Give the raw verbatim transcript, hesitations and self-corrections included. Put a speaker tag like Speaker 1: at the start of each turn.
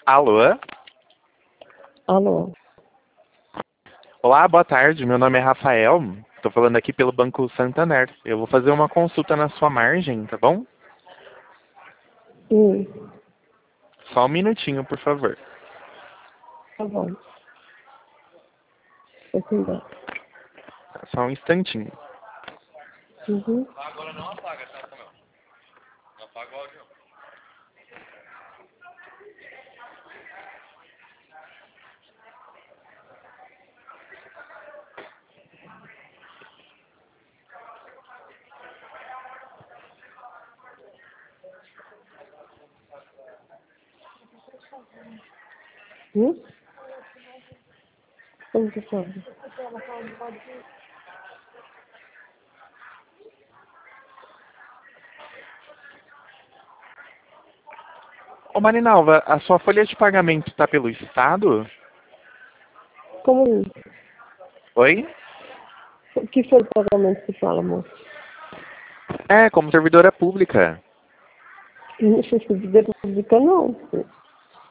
Speaker 1: Alô?
Speaker 2: Alô?
Speaker 1: Olá, boa tarde. Meu nome é Rafael. Estou falando aqui pelo Banco Santander. Eu vou fazer uma consulta na sua margem, tá bom?
Speaker 2: Hum,
Speaker 1: Só um minutinho, por favor.
Speaker 2: tá bom. Vou cuidar.
Speaker 1: Só um instantinho.
Speaker 2: Uhum. Hum? Como que sabe?
Speaker 1: Ô, Marinalva, a sua folha de pagamento está pelo Estado?
Speaker 2: Como isso?
Speaker 1: Oi?
Speaker 2: O que foi o pagamento que fala, moço?
Speaker 1: É, como servidora pública.
Speaker 2: Não sei se dizer pública, não.